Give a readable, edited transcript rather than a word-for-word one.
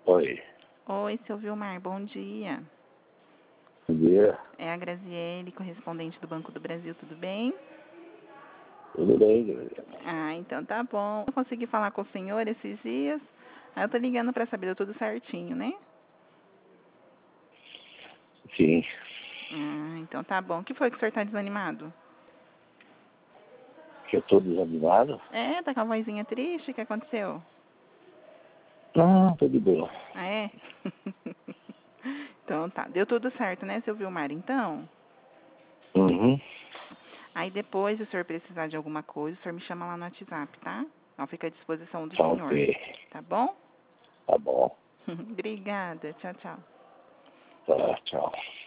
Oi. Oi, seu Vilmar, bom dia. Bom dia. É a Graziele, correspondente do Banco do Brasil, tudo bem? Tudo bem, Gabriel? Ah, então tá bom. Eu consegui falar com o senhor esses dias. Aí eu tô ligando pra saber deu tudo certinho, né? Sim. Ah, então tá bom. O que foi que o senhor tá desanimado? Que eu tô desanimado? É, tá com a vozinha triste, o que aconteceu? Não, tô de boa. Ah, é? Então tá, deu tudo certo, né, seu Vilmar, então? Uhum. Aí depois, se o senhor precisar de alguma coisa, o senhor me chama lá no WhatsApp, tá? Eu fico à disposição do Tá senhor, ok. tá bom? Tá bom. Obrigada, tchau, tchau. Tá, tchau.